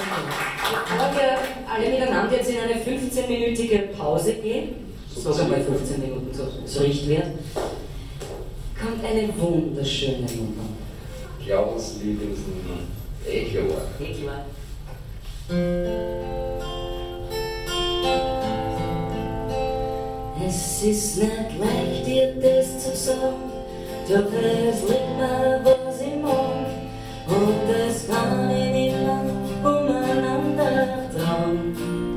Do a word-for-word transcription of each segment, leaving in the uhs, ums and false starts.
Bevor wir alle miteinander jetzt in eine fünfzehnminütige Pause gehen, sogar bei fünfzehn Minuten so, so Richtwert, kommt eine wunderschöne Nummer. Klaus Lieblingsen, Ekelwar. Ekelwar. Es ist nicht leicht, dir das zu sagen, doch es liegt mir was im Mund und das kann ich nicht lang umeinander tragen.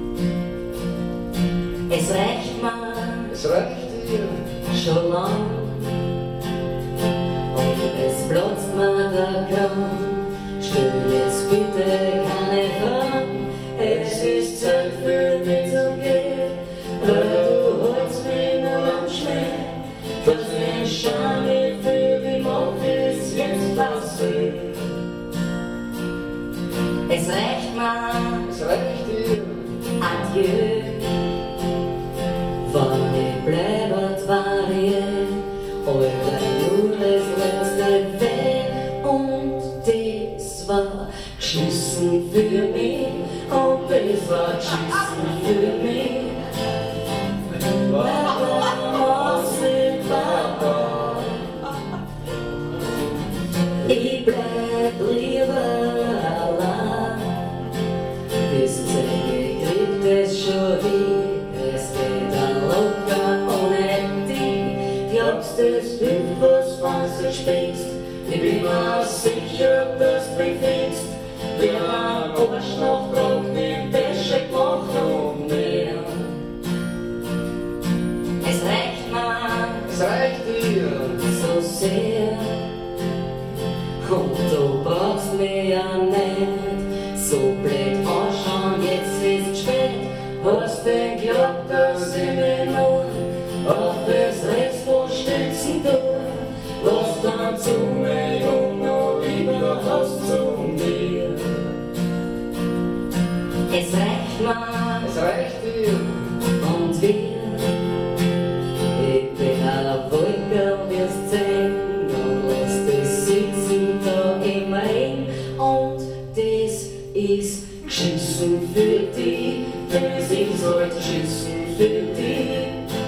Es reicht mir, es reicht dir schon lang und es platzt mir der Kram. Stell jetzt bitte keine Fragen, es ist Zeit für mich zu gehen, weil du holst mich nur am Schnee. Das ist schade für die Macht ist jetzt passiert. Es reicht mir, es reicht dir, adieu. Wann ich bleibet, war ich eure nur das letzte Weh und das war geschissen für mich und das war geschissen für mich. Ich bleib lieber allein, bis ich krieg das schon hin. Es geht dann locker ohne dich. Glaubst du, es hilft was, was du sprichst? Ich bin mir sicher, dass du mich findest. Wir haben Arsch noch grad die Wäsche gemacht und mehr. Es reicht mir, es reicht dir so sehr. Und du brauchst mich ja nicht so blöd anschauen, jetzt ist spät. Hast du geglaubt, dass ich mich nur auf das Restbuch stützen tue? Lass dann zu mir und noch lieber hast zu mir. Es reicht mir, es reicht dir und wir. Ich bin eine Wolke, wirst sehen. Und das ist geschissen für dich, das ist halt geschissen für dich.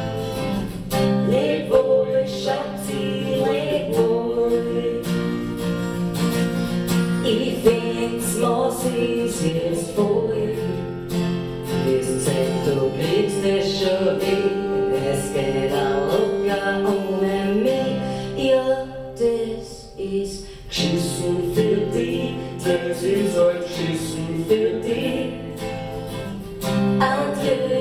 Leb wohl, Schatzi, leb wohl. Ich find's, was ist jetzt voll. Ist Zeit, du kriegst es schon hin, es geht auch locker ohne mich. Ja, das ist geschissen für dich, das ist halt geschissen für dich. Adieu.